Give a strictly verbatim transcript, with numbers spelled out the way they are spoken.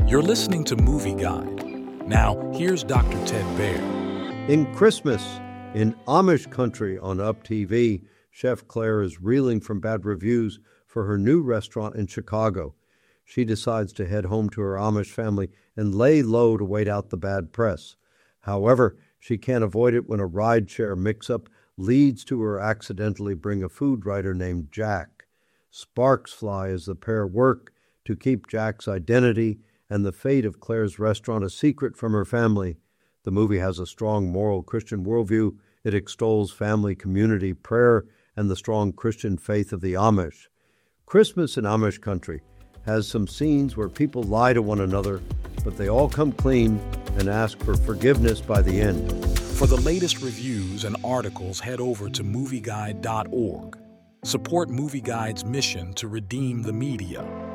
You're listening to Movie Guide. Now, here's Doctor Ted Baer. In Christmas, in Amish country on Up T V, Chef Claire is reeling from bad reviews for her new restaurant in Chicago. She decides to head home to her Amish family and lay low to wait out the bad press. However, she can't avoid it when a rideshare mix-up leads to her accidentally bring a food writer named Jack. Sparks fly as the pair work to keep Jack's identity and the fate of Claire's restaurant a secret from her family. The movie has a strong moral Christian worldview. It extols family, community, prayer, and the strong Christian faith of the Amish. Christmas in Amish country has some scenes where people lie to one another, but they all come clean and ask for forgiveness by the end. For the latest reviews and articles, head over to movie guide dot org. Support Movie Guide's mission to redeem the media.